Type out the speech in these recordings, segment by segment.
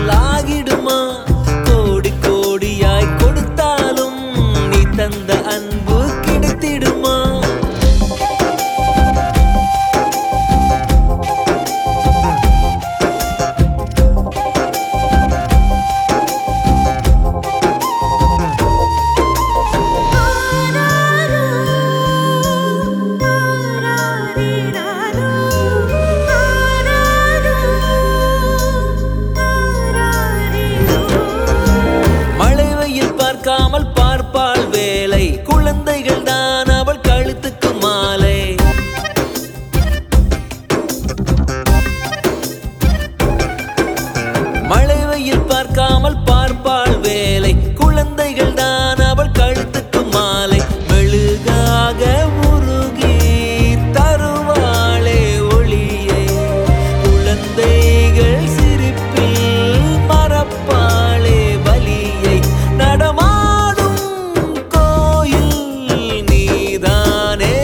போலாகிடுமா? கோடி கோடியாய் கொடுத்தாலும் நீ தந்த அன்பு கிடைத்திடுமா? பார்க்காமல் பார்ப்பாள் வேலை, குழந்தைகள் தான் அவள் கழுத்துக்கு மாலை. மழை வெயில் பார்க்காமல் பார்ப்பாள் வேலை, குழந்தைகள் தான் அவள் கழுத்துக்கு மாலை. மெழுகாக உருகி தருவாளே ஒளியை, குழந்தைகள் சிரிப்பில் மறப்பாளே வலியை. நடமாடும் கோயில் நீதானே.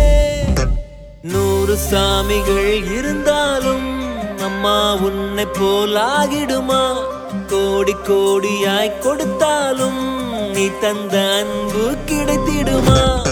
100 சாமிகள் இருந்தாலும் அம்மா உன்னை போலாகிடுமா? கோடி கோடியாய் கொடுத்தாலும் நீ தந்த அன்பு கிடைத்திடுமா?